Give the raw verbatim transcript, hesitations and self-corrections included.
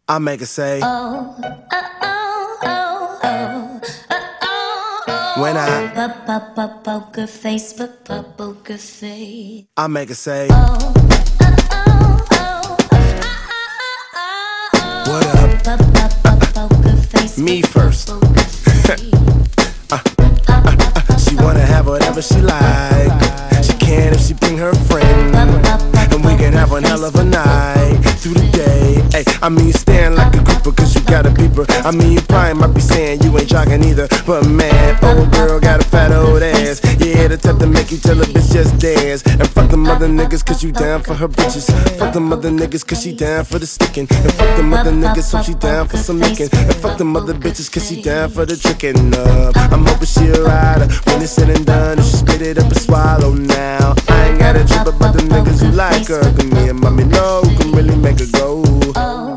I make her say, oh, oh, oh, oh, oh, oh, oh. When I Poker face, poker face. I make her say, oh, oh, oh, oh, oh. What up? Poker face, Me first. poker face. uh, uh, uh, She wanna have whatever she like. She can if she bring her friend, and we can have one hell of a night through the day. Ay, I mean, you stand like a grouper cause you got a beeper. I mean, you probably might be saying you ain't jogging either, but man, old girl got a fat old ass. Yeah, the type to make you tell a bitch just dance. And fuck them other niggas cause you down for her bitches. Fuck them other niggas cause she down for the sticking. And fuck them other niggas so she down for some licking. And fuck them other bitches cause she down for the tricking. Uh, I'm hoping she'll ride her when it's said and done. If she spit it up and swallow now. I ain't got a trip about the niggas who like her. Cause me and mommy know who can really make her go.